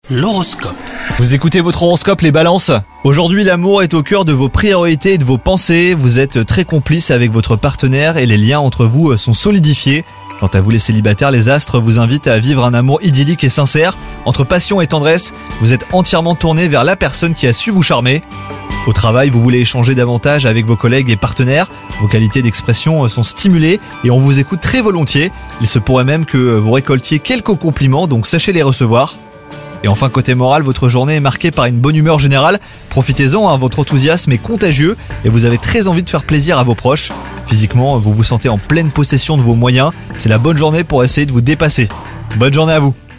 L'horoscope. Vous écoutez votre horoscope les balances. Aujourd'hui, l'amour est au cœur de vos priorités et de vos pensées. Vous êtes très complices avec votre partenaire et les liens entre vous sont solidifiés. Quant à vous les célibataires, les astres vous invitent à vivre un amour idyllique et sincère. Entre passion et tendresse, vous êtes entièrement tourné vers la personne qui a su vous charmer. Au travail, vous voulez échanger davantage avec vos collègues et partenaires. Vos qualités d'expression sont stimulées et on vous écoute très volontiers. Il se pourrait même que vous récoltiez quelques compliments, donc sachez les recevoir. Et enfin, côté moral, votre journée est marquée par une bonne humeur générale. Profitez-en, votre enthousiasme est contagieux et vous avez très envie de faire plaisir à vos proches. Physiquement, vous vous sentez en pleine possession de vos moyens. C'est la bonne journée pour essayer de vous dépasser. Bonne journée à vous.